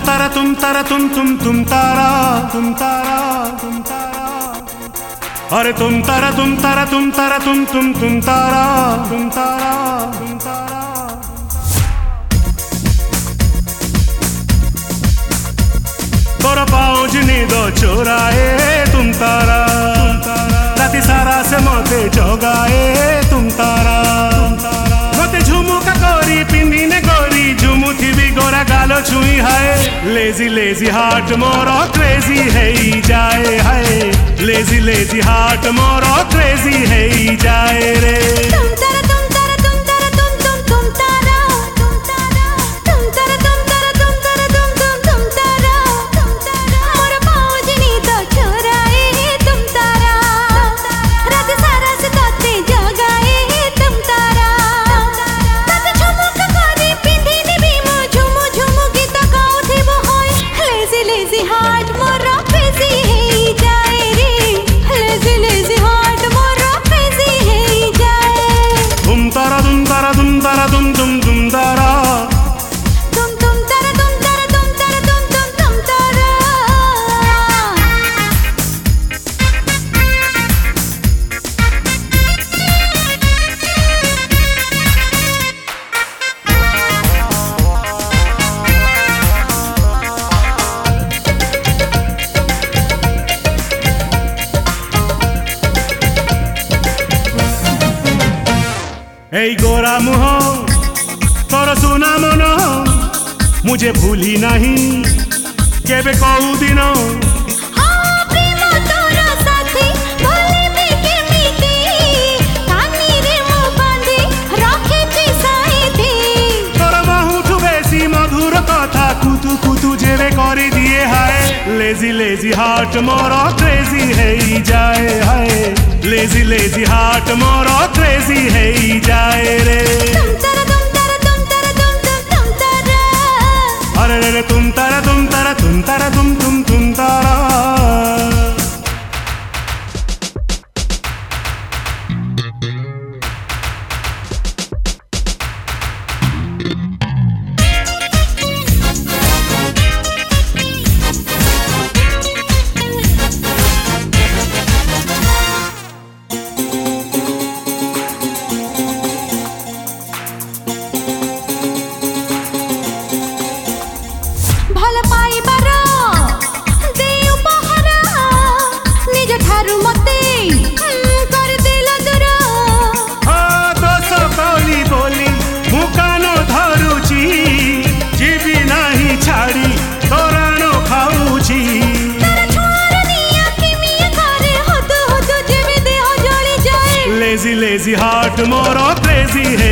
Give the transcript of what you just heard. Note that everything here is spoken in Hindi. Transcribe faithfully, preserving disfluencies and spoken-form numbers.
तारा तुम तारा तुम तुम तुम तारा तुम तारा तुम तारा अरे तुम तारा तुम तारा तुम तारा तुम तुम तुम तारा तुम तारा तुम तारा तोरा पाँच नींद चोराए तुम तारा राति सारा से मते जगाए तुम तारा मते झुमुका करी पिंधिने करी झुमुथी भी गोरा गालो छुई हाय लेजी लेजी हार्ट मोर क्रेजी है जाए हाय लेजी लेजी हार्ट मोर क्रेजी है जाए रे এই गोरा मुह तोर सुना मन मुझे भूली नहीं केबे कौ दिन तोर बहुठू बेसी मधुर कथा कुतु कुतु जेबे करी दिए हाय लेजी लेजी हार्ट मोर क्रेजी है जाए हाय लेजी लेजी हार्ट मोर क्रेजी है जाए रे अरे रे रे तुम तारा तुम तारा तुम तारा तुम तुम तुम तारा लेजी लेजी हार्ट मोर क्रेजी है